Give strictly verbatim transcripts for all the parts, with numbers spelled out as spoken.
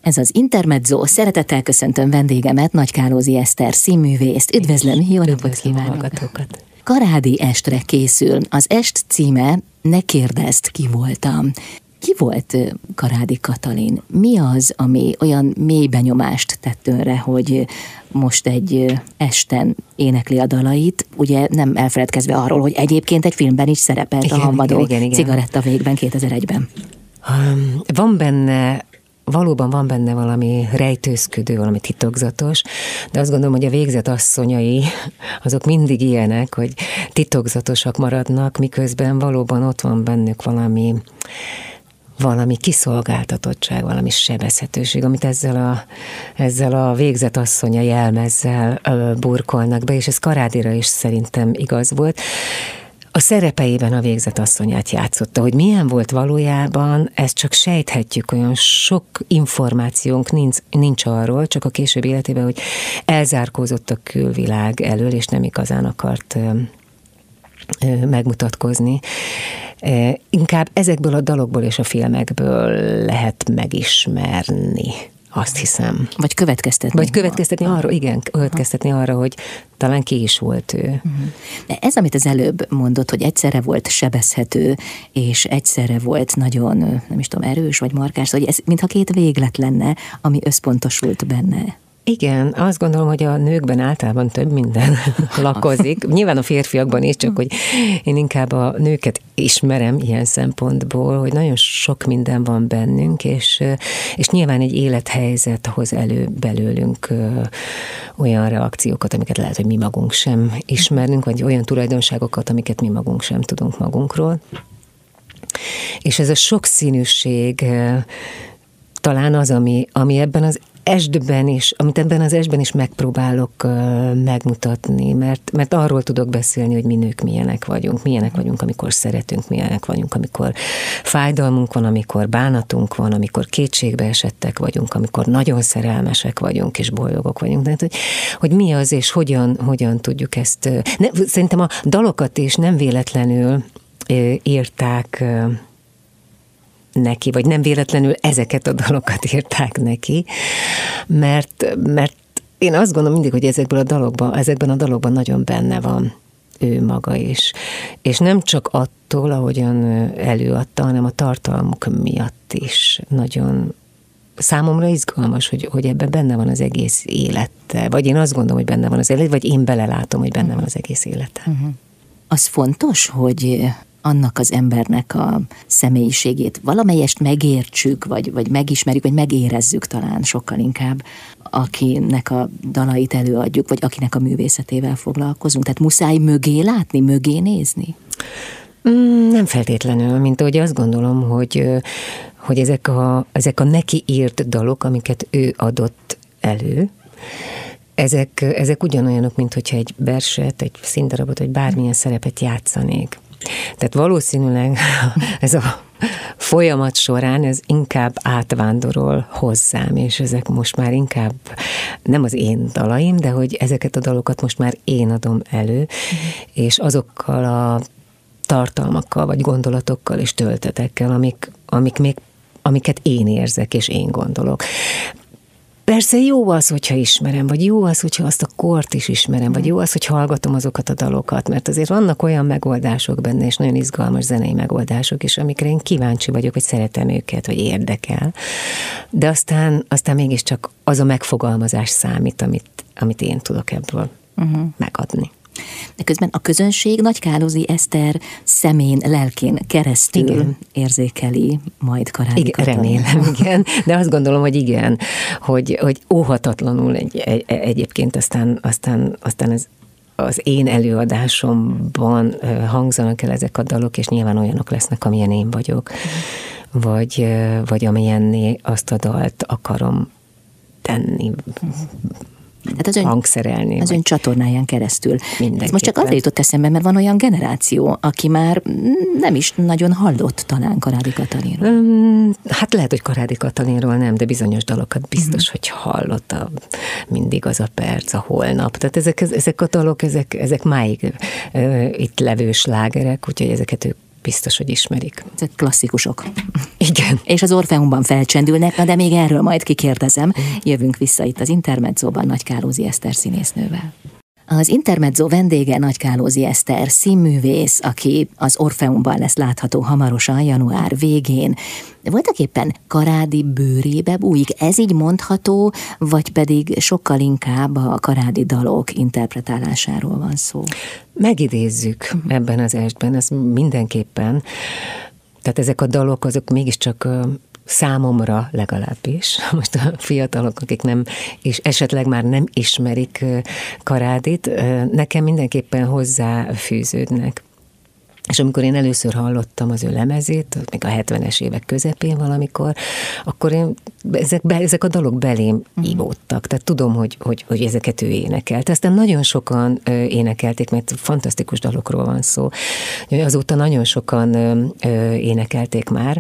Ez az Intermezzo, szeretettel köszöntöm vendégemet, Nagy Kálózi Eszter színművészt. Üdvözlöm, jó napot kívánok! Karádi estre készül. Az est címe Ne kérdezd, ki voltam. Ki volt Karádi Katalin? Mi az, ami olyan mély benyomást tett önre, hogy most egy esten énekli a dalait, ugye nem elfeledkezve arról, hogy egyébként egy filmben is szerepelt, igen, a Hamvadó igen, igen, igen. Cigaretta végben kétezer-egyben. Um, van benne Valóban van benne valami rejtőzködő, valami titokzatos, de azt gondolom, hogy a végzet asszonyai, azok mindig ilyenek, hogy titokzatosak maradnak, miközben valóban ott van bennük valami, valami kiszolgáltatottság, valami sebezhetőség, amit ezzel a, ezzel a végzet asszonya jelmezzel burkolnak be, és ez Karádira is szerintem igaz volt. A szerepeiben a végzet asszonyát játszotta, hogy milyen volt valójában, ezt csak sejthetjük, olyan sok információnk nincs, nincs arról, csak a később életében, hogy elzárkózott a külvilág elől, és nem igazán akart ö, ö, megmutatkozni. E, inkább ezekből a dalokból és a filmekből lehet megismerni. Azt hiszem. Vagy következtetni. Vagy következtetni arra, igen, következtetni arra, hogy talán ki is volt ő. De ez, amit az előbb mondott, hogy egyszerre volt sebezhető, és egyszerre volt nagyon, nem is tudom, erős vagy markáns, hogy ez mintha két véglet lenne, ami összpontosult benne. Igen, azt gondolom, hogy a nőkben általában több minden lakozik. Nyilván a férfiakban is, csak hogy én inkább a nőket ismerem ilyen szempontból, hogy nagyon sok minden van bennünk, és, és nyilván egy élethelyzet hoz elő belőlünk olyan reakciókat, amiket lehet, hogy mi magunk sem ismernünk, vagy olyan tulajdonságokat, amiket mi magunk sem tudunk magunkról. És ez a sokszínűség talán az, ami, ami ebben az estben is, amit ebben az estben is megpróbálok uh, megmutatni, mert, mert arról tudok beszélni, hogy mi nők milyenek vagyunk, milyenek vagyunk, amikor szeretünk, milyenek vagyunk, amikor fájdalmunk van, amikor bánatunk van, amikor kétségbe esettek vagyunk, amikor nagyon szerelmesek vagyunk, és boldogok vagyunk. De hogy, hogy mi az, és hogyan, hogyan tudjuk ezt... Ne, szerintem a dalokat is nem véletlenül uh, írták uh, neki, vagy nem véletlenül ezeket a dalokat írták neki, mert, mert én azt gondolom mindig, hogy ezekből a dalokban, ezekben a dalokban nagyon benne van ő maga is. És nem csak attól, ahogyan előadta, hanem a tartalmuk miatt is nagyon számomra izgalmas, hogy, hogy ebben benne van az egész élete. Vagy én azt gondolom, hogy benne van az élet, vagy én belelátom, hogy benne van az egész élete. Uh-huh. Az fontos, hogy annak az embernek a személyiségét valamelyest megértsük, vagy, vagy megismerjük, vagy megérezzük talán sokkal inkább, akinek a dalait előadjuk, vagy akinek a művészetével foglalkozunk. Tehát muszáj mögé látni, mögé nézni? Mm, nem feltétlenül, mint ahogy azt gondolom, hogy, hogy ezek, a, ezek a neki írt dalok, amiket ő adott elő, ezek, ezek ugyanolyanok, mint hogyha egy verset, egy színdarabot, vagy bármilyen szerepet játszanék. Tehát valószínűleg ez a folyamat során ez inkább átvándorol hozzám, és ezek most már inkább nem az én dalaim, de hogy ezeket a dalokat most már én adom elő, mm. és azokkal a tartalmakkal, vagy gondolatokkal és töltetekkel, amik, amik még, amiket én érzek, és én gondolok. Persze jó az, hogyha ismerem, vagy jó az, hogyha azt a kort is ismerem, vagy jó az, hogy hallgatom azokat a dalokat, mert azért vannak olyan megoldások benne, és nagyon izgalmas zenei megoldások is, amikre én kíváncsi vagyok, hogy szeretem őket, vagy érdekel. De aztán, aztán mégiscsak az a megfogalmazás számít, amit, amit én tudok ebből uh-huh. megadni. De közben a közönség Nagy Kálózi Eszter szemén, lelkén keresztül igen. érzékeli majd Karádi Katalin. Remélem, igen. De azt gondolom, hogy igen, hogy, hogy óhatatlanul egy, egy, egyébként aztán, aztán, aztán ez az én előadásomban hangzanak el ezek a dalok, és nyilván olyanok lesznek, amilyen én vagyok, mm. vagy, vagy amilyenné azt a dalt akarom tenni. Tehát az ön, hangszerelni. Az ön csatornáján keresztül. Ez most csak azért jutott eszembe, mert van olyan generáció, aki már nem is nagyon hallott talán Karádi Katalinról. Um, hát lehet, hogy Karádi Katalinról nem, de bizonyos dalokat biztos, uh-huh. hogy hallotta. Mindig az a perc, a holnap. Tehát ezek, ezek a dalok, ezek, ezek máig uh, itt levő slágerek, úgyhogy ezeket ők biztos, hogy ismerik. Ezek klasszikusok. Igen. És az Orfeumban felcsendülnek, de még erről majd kikérdezem. Jövünk vissza itt az Intermedzóban Nagy Kálózi Eszter színésznővel. Az Intermezzo vendége Nagy Kálózi Eszter színművész, aki az Orfeumban lesz látható hamarosan január végén. Voltak éppen Karádi bőrébe bújik, ez így mondható, vagy pedig sokkal inkább a karádi dalok interpretálásáról van szó? Megidézzük ebben az estben, ez mindenképpen. Tehát ezek a dalok, azok mégiscsak számomra legalábbis, most a fiatalok, akik nem, és esetleg már nem ismerik Karádit, nekem mindenképpen hozzáfűződnek. És amikor én először hallottam az ő lemezét, még a hetvenes évek közepén valamikor, akkor én, ezek, be, ezek a dalok belém ívódtak. Tehát tudom, hogy, hogy, hogy ezeket ő énekelt. Aztán nagyon sokan énekelték, mert fantasztikus dalokról van szó. Azóta nagyon sokan énekelték már.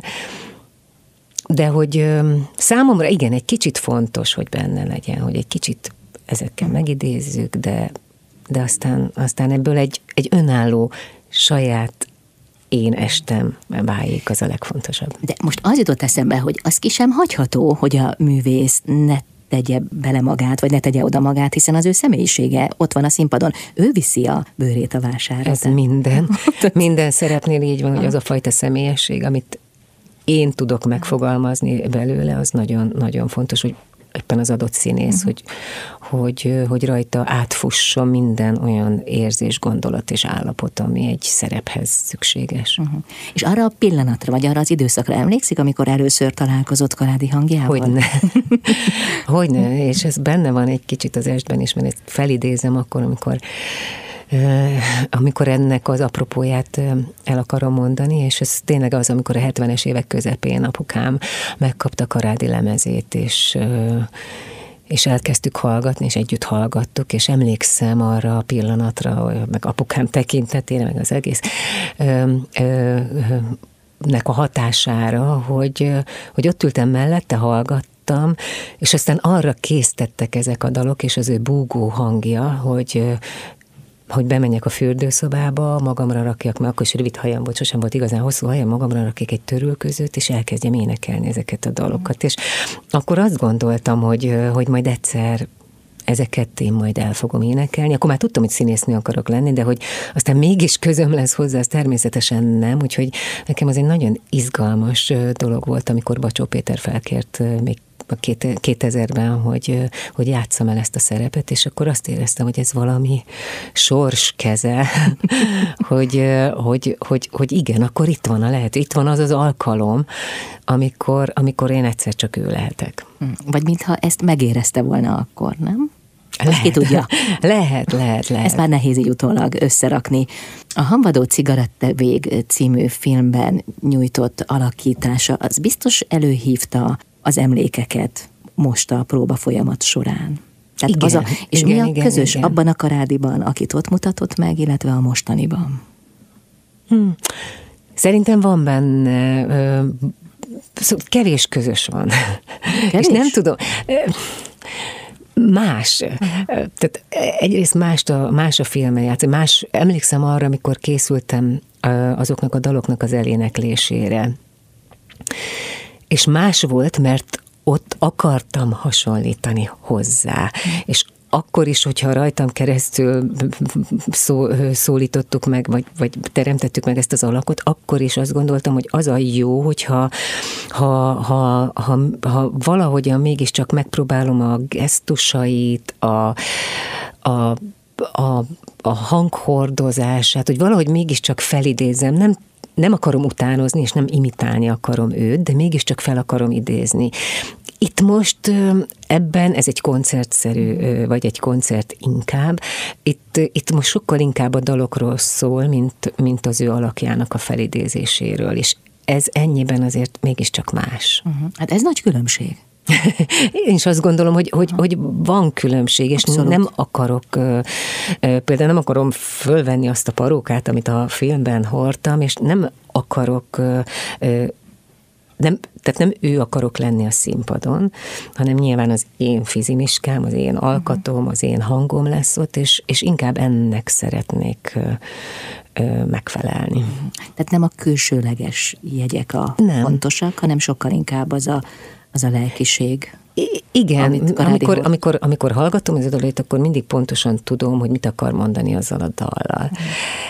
De hogy számomra igen, egy kicsit fontos, hogy benne legyen, hogy egy kicsit ezekkel megidézzük, de, de aztán, aztán ebből egy, egy önálló saját én estem váljék, az a legfontosabb. De most az jutott eszembe, hogy az ki sem hagyható, hogy a művész ne tegye bele magát, vagy ne tegye oda magát, hiszen az ő személyisége ott van a színpadon. Ő viszi a bőrét a vásárra. Ez minden. Minden szerepnél így van, hogy az a fajta személyesség, amit én tudok megfogalmazni belőle, az nagyon-nagyon fontos, hogy éppen az adott színész, uh-huh. hogy, hogy, hogy rajta átfusson minden olyan érzés, gondolat és állapot, ami egy szerephez szükséges. Uh-huh. És arra a pillanatra, vagy arra az időszakra emlékszik, amikor először találkozott Karádi hangjával? Hogyne. Hogyne, és ez benne van egy kicsit az estben is, mert ezt felidézem akkor, amikor amikor ennek az apropóját el akarom mondani, és ez tényleg az, amikor a hetvenes évek közepén apukám megkapta Karádi lemezét, és, és elkezdtük hallgatni, és együtt hallgattuk, és emlékszem arra a pillanatra, meg apukám tekintetére, meg az egész ö, ö, nek a hatására, hogy, hogy ott ültem mellette, hallgattam, és aztán arra késztettek ezek a dalok, és az ő búgó hangja, hogy hogy bemenjek a fürdőszobába, magamra rakjak, mert akkor is rövid hajam volt, sosem volt igazán hosszú hajam, magamra rakjak egy törülközőt, és elkezdjem énekelni ezeket a dalokat. És akkor azt gondoltam, hogy, hogy majd egyszer ezeket én majd el fogom énekelni. Akkor már tudtam, hogy színésznő akarok lenni, de hogy aztán mégis közöm lesz hozzá, az természetesen nem, úgyhogy nekem az egy nagyon izgalmas dolog volt, amikor Bacsó Péter felkért még a kétezerben, hogy, hogy játsszam el ezt a szerepet, és akkor azt éreztem, hogy ez valami sors keze, hogy, hogy, hogy, hogy igen, akkor itt van a lehető, itt van az az alkalom, amikor, amikor én egyszer csak ő lehetek. Vagy mintha ezt megérezte volna akkor, nem? Lehet, ki tudja. Lehet, lehet, lehet. Ezt már nehéz így utólag összerakni. A Hamvadó cigarettavég című filmben nyújtott alakítása, az biztos előhívta az emlékeket most a próba folyamat során. Tehát igen, az a, és igen, mi a igen, közös igen. abban a Karádiban, akit ott mutatott meg, illetve a mostaniban? Hmm. Szerintem van benne, ö, kevés közös van. Kevés? És nem tudom... Más. Uh-huh. Tehát egyrészt más a, más a filmen játszani. Más, emlékszem arra, amikor készültem azoknak a daloknak az eléneklésére. És más volt, mert ott akartam hasonlítani hozzá. Uh-huh. És akkor is, hogyha rajtam keresztül szó, szólítottuk meg, vagy, vagy teremtettük meg ezt az alakot, akkor is azt gondoltam, hogy az a jó, hogyha ha, ha, ha, ha valahogyan mégiscsak megpróbálom a gesztusait, a, a, a, a hanghordozását, hogy valahogy mégiscsak felidézzem, nem nem akarom utánozni, és nem imitálni akarom őt, de mégiscsak fel akarom idézni. Itt most ebben, ez egy koncertszerű, vagy egy koncert inkább, itt, itt most sokkal inkább a dalokról szól, mint, mint az ő alakjának a felidézéséről, és ez ennyiben azért mégiscsak más. Uh-huh. Hát ez nagy különbség. Én is azt gondolom, hogy, hogy, hogy van különbség, és Abszolút. nem akarok, például nem akarom fölvenni azt a parókát, amit a filmben hordtam, és nem akarok, nem, tehát nem ő akarok lenni a színpadon, hanem nyilván az én fizimiskám, az én alkatom, az én hangom lesz ott, és, és inkább ennek szeretnék megfelelni. Tehát nem a külsőleges jegyek a nem. fontosak, hanem sokkal inkább az a, az a lelkiség. I- igen, amikor, amikor, amikor hallgatom ez a dalait, akkor mindig pontosan tudom, hogy mit akar mondani azzal a dallal. Mm.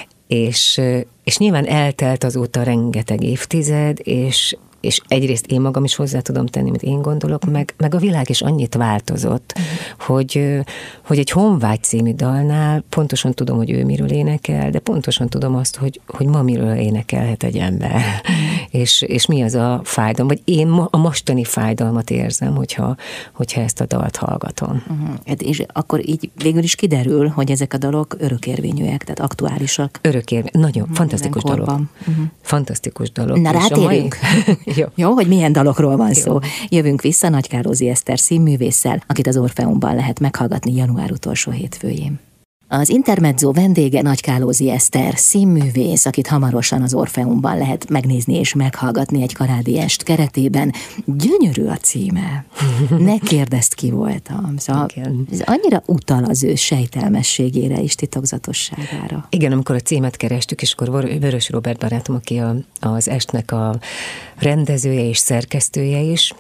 És, és nyilván eltelt azóta rengeteg évtized, és és egyrészt én magam is hozzá tudom tenni, amit én gondolok, meg, meg a világ is annyit változott, mm. hogy, hogy egy Honvágy című dalnál pontosan tudom, hogy ő miről énekel, de pontosan tudom azt, hogy, hogy ma miről énekelhet egy ember, mm. és, és mi az a fájdalom, vagy én ma, a mostani fájdalmat érzem, hogyha, hogyha ezt a dalt hallgatom. Uh-huh. És akkor így végül is kiderül, hogy ezek a dalok örökérvényűek, tehát aktuálisak. Örökérvényű, nagyon uh-huh. fantasztikus dalok. Uh-huh. Fantasztikus dalok. Na, rátérünk. Jó. Jó, hogy milyen dalokról van szó. Jó. Jövünk vissza Nagykálózi Eszter színművésszel, akit az Orfeumban lehet meghallgatni január utolsó hétfőjén. Az Intermezzo vendége Nagykálózi Eszter színművész, akit hamarosan az Orfeumban lehet megnézni és meghallgatni egy karádi est keretében. Gyönyörű a címe. Ne kérdezd, ki voltam. Szóval ez annyira utal az ő sejtelmességére és titokzatosságára. Igen, amikor a címet kerestük, és akkor Vörös Róbert barátom, aki a, az estnek a rendezője és szerkesztője is,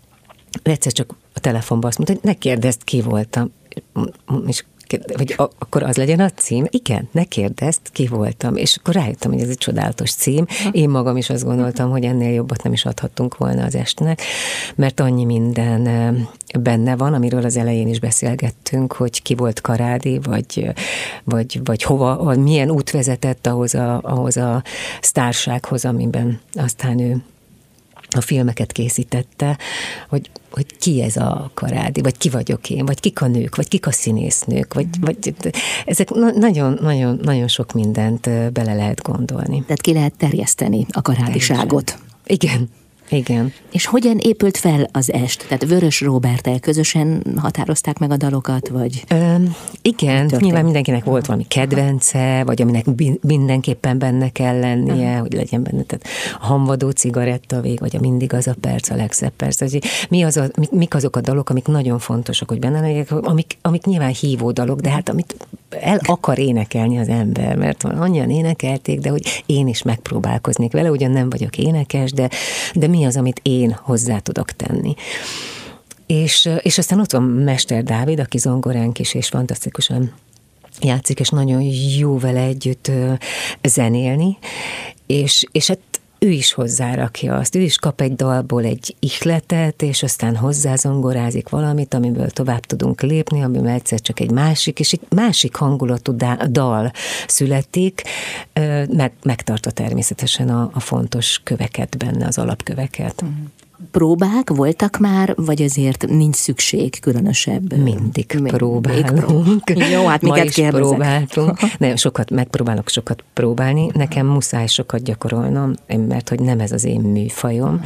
egyszer csak a telefonban azt mondta, hogy ne kérdezd, ki voltam. És vagy akkor az legyen a cím? Igen, ne kérdezd, ki voltam. És akkor rájöttem, hogy ez egy csodálatos cím. Én magam is azt gondoltam, hogy ennél jobbat nem is adhattunk volna az estnek, mert annyi minden benne van, amiről az elején is beszélgettünk, hogy ki volt Karádi, vagy, vagy, vagy hova, vagy milyen út vezetett ahhoz a, ahhoz a sztársághoz, amiben aztán ő a filmeket készítette, hogy, hogy ki ez a Karádi, vagy ki vagyok én, vagy kik a nők, vagy kik a színésznők, vagy, mm. vagy ezek nagyon-nagyon sok mindent bele lehet gondolni. Tehát ki lehet terjeszteni a karádiságot. Igen. Igen. És hogyan épült fel az est? Tehát Vörös Róberttel közösen határozták meg a dalokat, vagy? Ö, igen, történt? Nyilván mindenkinek volt valami kedvence, vagy aminek mindenképpen benne kell lennie, Aha. hogy legyen benne. Tehát a Hamvadó cigaretta vég, vagy a Mindig az a perc, a legszebb perc. Mi az a, mik azok a dalok, amik nagyon fontosak, hogy benne legyenek, amik, amik nyilván hívó dalok, de hát amit el akar énekelni az ember, mert annyian énekelték, de hogy én is megpróbálkoznék vele, ugyan nem vagyok énekes, de, de mi az, amit én hozzá tudok tenni. És, és aztán ott van Mester Dávid, aki zongoránk is, és fantasztikusan játszik, és nagyon jó vele együtt zenélni, és, és hát ő is hozzárakja azt, ő is kap egy dalból egy ihletet, és aztán hozzázongorázik valamit, amiből tovább tudunk lépni, amiből egyszer csak egy másik, és egy másik hangulatú dal születik, meg, megtartja természetesen a, a fontos köveket benne, az alapköveket. Próbák voltak már, vagy azért nincs szükség különösebb? Mindig próbálunk. Jó, hát miket Ma is kérdezek? próbáltunk. Nem, sokat megpróbálok sokat próbálni. Nekem muszáj sokat gyakorolnom, mert hogy nem ez az én műfajom.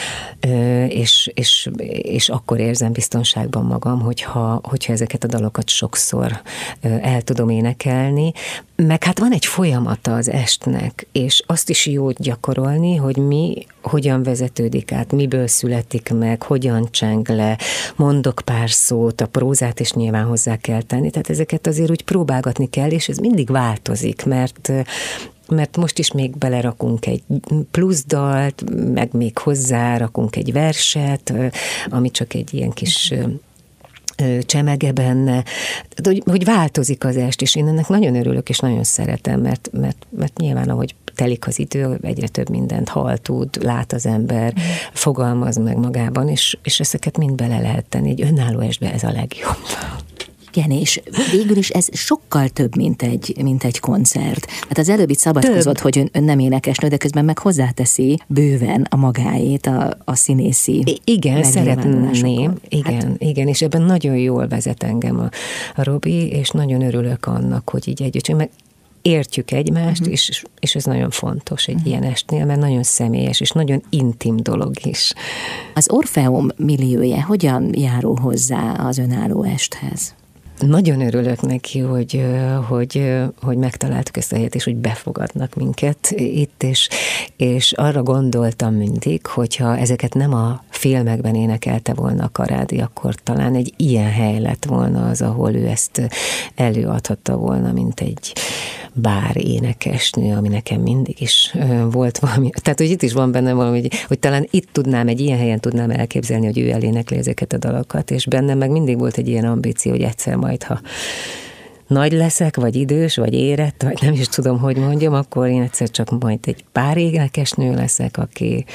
És, és, és akkor érzem biztonságban magam, hogyha, hogyha ezeket a dalokat sokszor el tudom énekelni. Meg hát van egy folyamata az estnek, és azt is jó gyakorolni, hogy mi hogyan vezetődik át, miből születik meg, hogyan cseng le, mondok pár szót, a prózát is nyilván hozzá kell tenni, tehát ezeket azért úgy próbálgatni kell, és ez mindig változik, mert mert most is még belerakunk egy plusz dalt, meg még hozzárakunk egy verset, ami csak egy ilyen kis csemege benne, hogy, hogy változik az est, és én ennek nagyon örülök, és nagyon szeretem, mert, mert, mert nyilván, ahogy telik az idő, egyre több mindent hall, tud, lát az ember, fogalmaz meg magában, és, és ezeket mind bele lehet tenni. Egy önálló estbe ez a legjobb. Igen, és végül is ez sokkal több, mint egy, mint egy koncert. Hát az előbb itt szabadkozott, hogy ön, ön nem énekesnő, de közben meg hozzáteszi bőven a magáét, a, a színészi. I- igen, szeretném. Igen, hát... igen, és ebben nagyon jól vezet engem a, a Robi, és nagyon örülök annak, hogy így együtt, meg értjük egymást, uh-huh. és, és ez nagyon fontos egy uh-huh. ilyen estnél, mert nagyon személyes, és nagyon intim dolog is. Az Orfeum milliója hogyan járul hozzá az önálló esthez? Nagyon örülök neki, hogy, hogy, hogy megtaláltuk ezt a helyet, és hogy befogadnak minket itt, és, és arra gondoltam mindig, hogyha ezeket nem a filmekben énekelte volna a Karádi, akkor talán egy ilyen hely lett volna az, ahol ő ezt előadhatta volna, mint egy bár énekesnő, ami nekem mindig is volt valami. Tehát, hogy itt is van bennem valami, hogy, hogy talán itt tudnám, egy ilyen helyen tudnám elképzelni, hogy ő elénekli ezeket a dalokat, és bennem meg mindig volt egy ilyen ambíció, hogy egyszer majd, ha nagy leszek, vagy idős, vagy érett, vagy nem is tudom, hogy mondjam, akkor én egyszer csak majd egy pár énekesnő leszek, aki,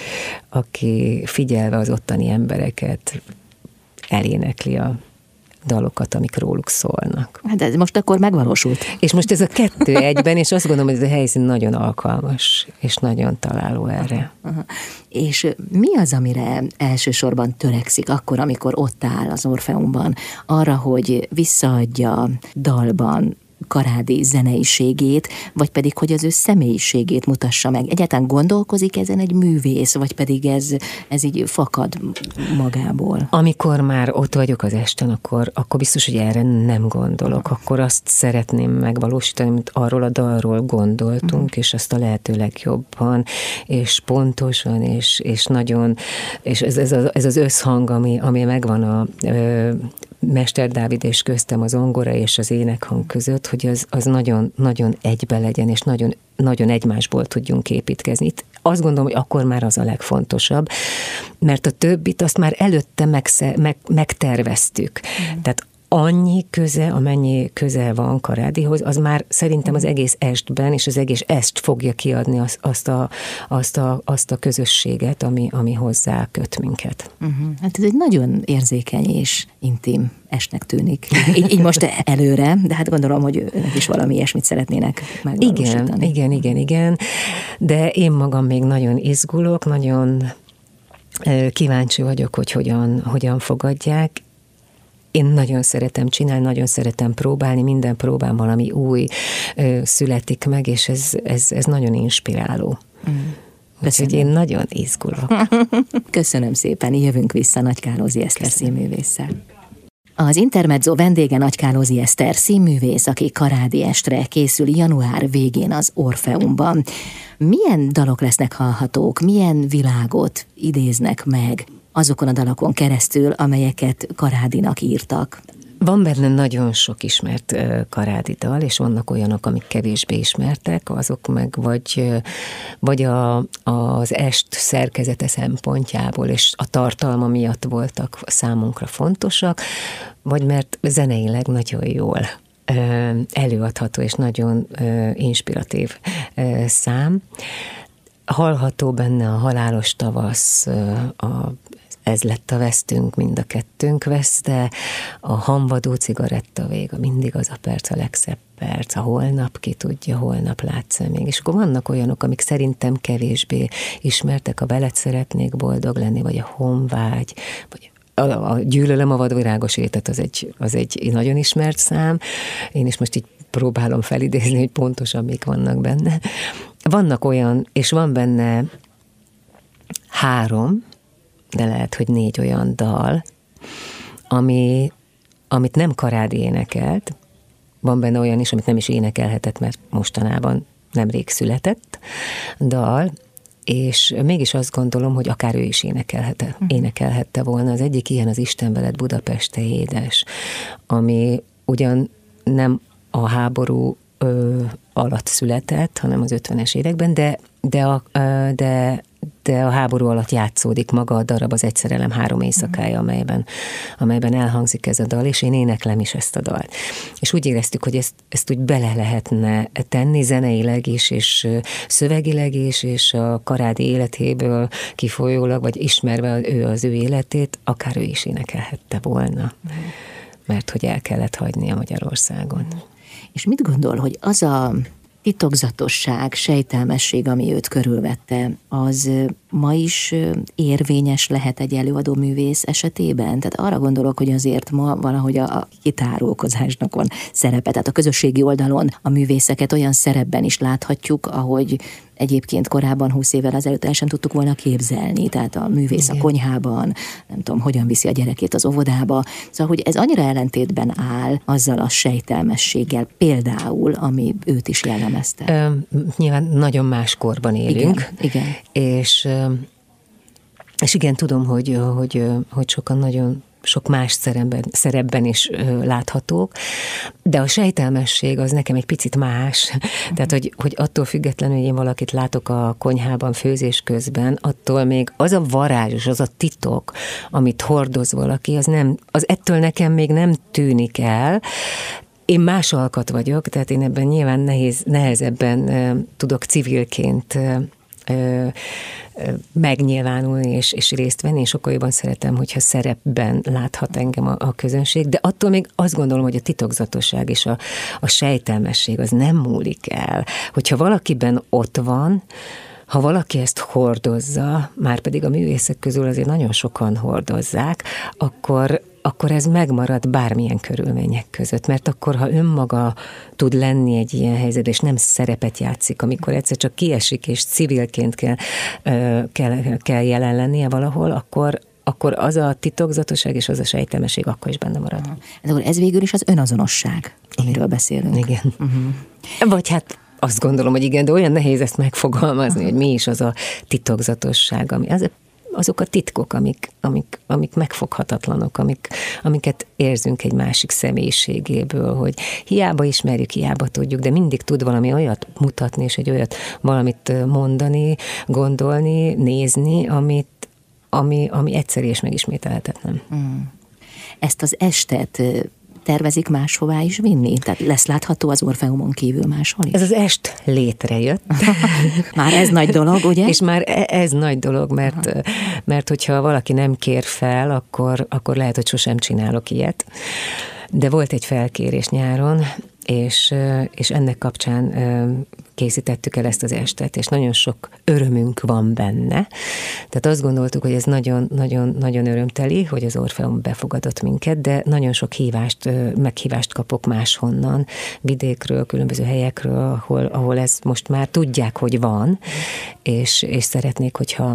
aki figyelve az ottani embereket elénekli a dalokat, amik róluk szólnak. Hát ez most akkor megvalósult. És most ez a kettő egyben, és azt gondolom, hogy ez a helyszín nagyon alkalmas, és nagyon találó erre. Aha. És mi az, amire elsősorban törekszik akkor, amikor ott áll az Orfeumban, arra, hogy visszaadja dalban Karádi zeneiségét, vagy pedig, hogy az ő személyiségét mutassa meg. Egyáltalán gondolkozik ezen egy művész, vagy pedig ez, ez így fakad magából? Amikor már ott vagyok az esten, akkor, akkor biztos, hogy erre nem gondolok. Akkor azt szeretném megvalósítani, mint arról a dalról gondoltunk, uh-huh. és azt a lehető legjobban, és pontosan, és, és nagyon, és ez, ez, az, ez az összhang, ami, ami megvan a ö, Mester Dávid és köztem az zongora és az énekhang között, hogy az, az nagyon, nagyon egybe legyen, és nagyon, nagyon egymásból tudjunk építkezni. Itt azt gondolom, hogy akkor már az a legfontosabb, mert a többit azt már előtte megsze, meg, megterveztük. Mm. Tehát annyi köze, amennyi köze van Karádihoz, az már szerintem az egész estben, és az egész est fogja kiadni azt, azt, a, azt, a, azt a közösséget, ami, ami hozzá köt minket. Uh-huh. Hát ez egy nagyon érzékeny és intim estnek tűnik. Így, így most előre, de hát gondolom, hogy önök is valami ilyesmit szeretnének megvalósítani. Igen, igen, igen, igen. De én magam még nagyon izgulok, nagyon kíváncsi vagyok, hogy hogyan, hogyan fogadják. Én nagyon szeretem csinálni, nagyon szeretem próbálni, minden próbán valami új ö, születik meg, és ez, ez, ez nagyon inspiráló. Mm. Úgyhogy én nagyon izgulok. Köszönöm szépen, jövünk vissza Nagykálózi Eszter színművésszel. Az Intermezzo vendége Nagykálózi Eszter színművész, aki Karádi estre készül január végén az Orfeumban. Milyen dalok lesznek hallhatók, milyen világot idéznek meg azokon a dalokon keresztül, amelyeket Karádinak írtak? Van benne nagyon sok ismert Karádi dal, és vannak olyanok, amik kevésbé ismertek, azok meg vagy, vagy a, az est szerkezete szempontjából, és a tartalma miatt voltak számunkra fontosak, vagy mert zeneileg nagyon jól előadható, és nagyon inspiratív szám. Hallható benne a Halálos tavasz, a Ez lett a vesztünk, mind a kettőnk veszte, a Hamvadó cigaretta vég, a Mindig az a perc, a legszebb perc, a Holnap, ki tudja, holnap látsz még. És akkor vannak olyanok, amik szerintem kevésbé ismertek, a Veled szeretnék boldog lenni, vagy a Honvágy, vagy a, a Gyűlölöm a vadvirágos étet, az egy, az egy nagyon ismert szám. Én is most így próbálom felidézni, hogy pontosan mik vannak benne. Vannak olyan, és van benne három, de lehet, hogy négy olyan dal, ami, amit nem Karádi énekelt, van benne olyan is, amit nem is énekelhetett, mert mostanában nemrég született dal, és mégis azt gondolom, hogy akár ő is énekelhette, énekelhette volna. Az egyik ilyen az Isten veled Budapeste édes, ami ugyan nem a háború ö, alatt született, hanem az ötvenes években, de, de, a, ö, de de a háború alatt játszódik maga a darab, az Egy szerelem három éjszakája, amelyben, amelyben elhangzik ez a dal, és én éneklem is ezt a dalt. És úgy éreztük, hogy ezt, ezt úgy bele lehetne tenni zeneileg is, és szövegileg is, és a Karádi életéből kifolyólag, vagy ismerve ő az ő életét, akár ő is énekelhette volna, mert hogy el kellett hagynia Magyarországon. És mit gondol, hogy az a titokzatosság, sejtelmesség, ami őt körülvette, az ma is érvényes lehet egy előadó művész esetében? Tehát arra gondolok, hogy azért ma valahogy a kitárulkozásnak van szerepe, tehát a közösségi oldalon a művészeket olyan szerepben is láthatjuk, ahogy egyébként korábban húsz évvel ezelőtt el sem tudtuk volna képzelni, tehát a művész Igen. a konyhában, nem tudom, hogyan viszi a gyerekét az óvodába. Szóval, hogy ez annyira ellentétben áll azzal a sejtelmességgel például, ami őt is jellemezte. Ö, nyilván nagyon más korban élünk. Igen, igen. És, és igen, tudom, hogy, hogy, hogy sokan nagyon sok más szerepben, szerepben is láthatók, de a sejtelmesség az nekem egy picit más. Uh-huh. Tehát, hogy, hogy attól függetlenül, hogy én valakit látok a konyhában főzés közben, attól még az a varázs, az a titok, amit hordoz valaki, az, nem, az ettől nekem még nem tűnik el. Én más alkat vagyok, tehát én ebben nyilván nehéz, nehezebben uh, tudok civilként uh, uh, megnyilvánulni és, és részt venni, és sokkal jobban szeretem, hogyha szerepben láthat engem a, a közönség, de attól még azt gondolom, hogy a titokzatosság és a, a sejtelmesség az nem múlik el. Hogyha valakiben ott van, ha valaki ezt hordozza, már pedig a művészek közül azért nagyon sokan hordozzák, akkor, akkor ez megmarad bármilyen körülmények között, mert akkor, ha önmaga tud lenni egy ilyen helyzet, és nem szerepet játszik, amikor egyszer csak kiesik, és civilként kell, kell, kell jelen lennie valahol, akkor, akkor az a titokzatosság és az a sejtelmesség akkor is benne marad. Uh-huh. Ez végül is az önazonosság, amiről beszélünk. Igen. Uh-huh. Vagy hát azt gondolom, hogy igen, de olyan nehéz ezt megfogalmazni, hogy mi is az a titokzatosság, ami az, azok a titkok, amik, amik, amik megfoghatatlanok, amik, amiket érzünk egy másik személyiségéből, hogy hiába ismerjük, hiába tudjuk, de mindig tud valami olyat mutatni, és egy olyat valamit mondani, gondolni, nézni, amit, ami, ami egyszerű és megismételhetetlen. Mm. Ezt az estet tervezik máshová is vinni? Tehát lesz látható az Orfeumon kívül máshol is? Ez az est létrejött. Már ez nagy dolog, ugye? És már ez nagy dolog, mert, mert hogyha valaki nem kér fel, akkor, akkor lehet, hogy sosem csinálok ilyet. De volt egy felkérés nyáron, és, és ennek kapcsán készítettük el ezt az estet, és nagyon sok örömünk van benne. Tehát azt gondoltuk, hogy ez nagyon-nagyon örömteli, hogy az Orfeum befogadott minket, de nagyon sok hívást, meghívást kapok máshonnan, vidékről, különböző helyekről, ahol, ahol ez most már tudják, hogy van, és, és szeretnék, hogyha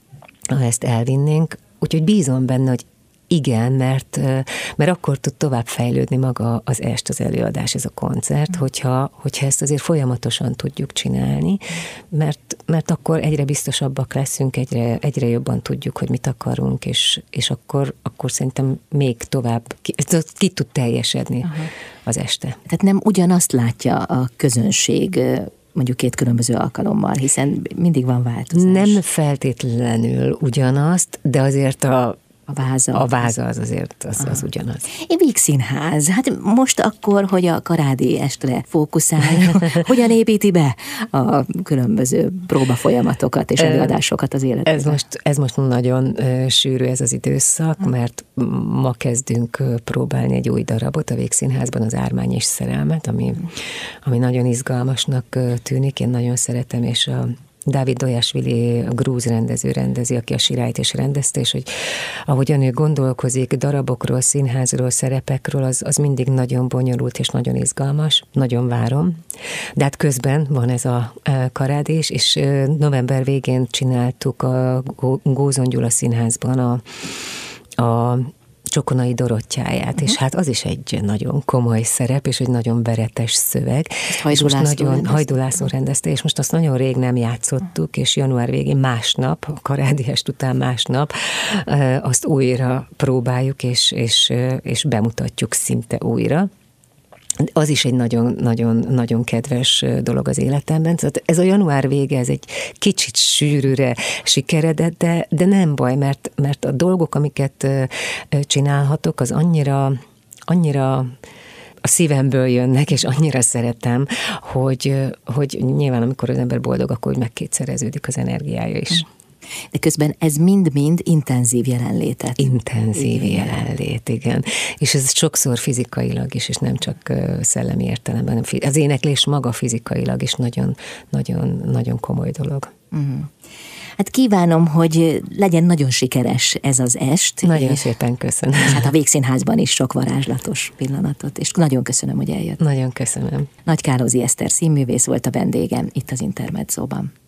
ha ezt elvinnénk. Úgyhogy bízom benne, hogy igen, mert, mert akkor tud tovább fejlődni maga az est, az előadás, ez a koncert, hogyha, hogyha ezt azért folyamatosan tudjuk csinálni, mert, mert akkor egyre biztosabbak leszünk, egyre, egyre jobban tudjuk, hogy mit akarunk, és, és akkor, akkor szerintem még tovább ki, ki tud teljesedni Aha. az este. Tehát nem ugyanazt látja a közönség mondjuk két különböző alkalommal, hiszen mindig van változás. Nem feltétlenül ugyanazt, de azért a A váza. A váza az azért, az, az ugyanaz. Vígszínház. Hát most akkor, hogy a Karádi estre fókuszáljon, hogyan építi be a különböző próbafolyamatokat és előadásokat az életbe? Ez most, ez most nagyon sűrű ez az időszak, mert ma kezdünk próbálni egy új darabot a Vígszínházban, az Ármány és szerelmet, ami, ami nagyon izgalmasnak tűnik, én nagyon szeretem, és a Dávid Dojásvili, a grúz rendező rendezi, aki a Sirályt is rendezte, és hogy ahogyan ő gondolkozik darabokról, színházról, szerepekről, az, az mindig nagyon bonyolult és nagyon izgalmas. Nagyon várom. De hát közben van ez a Karádi is, és november végén csináltuk a Gózon Gyula Színházban a, a Csokonai Dorottyáját, uh-huh. és hát az is egy nagyon komoly szerep, és egy nagyon veretes szöveg. Hajdú László rendezte. Hajdú László rendezte, és most azt nagyon rég nem játszottuk, uh-huh. és január végén másnap, a Karádi est után másnap, azt újra próbáljuk, és, és, és bemutatjuk szinte újra. Az is egy nagyon-nagyon kedves dolog az életemben. Tehát ez a január vége, ez egy kicsit sűrűre sikeredett, de, de nem baj, mert, mert a dolgok, amiket csinálhatok, az annyira, annyira a szívemből jönnek, és annyira szeretem, hogy, hogy nyilván amikor az ember boldog, akkor megkétszereződik az energiája is. De közben ez mind-mind intenzív jelenlétet. Intenzív igen. jelenlét, igen. És ez sokszor fizikailag is, és nem csak szellemi értelemben. Az éneklés maga fizikailag is nagyon-nagyon komoly dolog. Uh-huh. Hát kívánom, hogy legyen nagyon sikeres ez az est. Nagyon és, szépen köszönöm. És hát a Vígszínházban is sok varázslatos pillanatot, és nagyon köszönöm, hogy eljött. Nagyon köszönöm. Nagykálózi Eszter színművész volt a vendégem itt az Intermedzóban.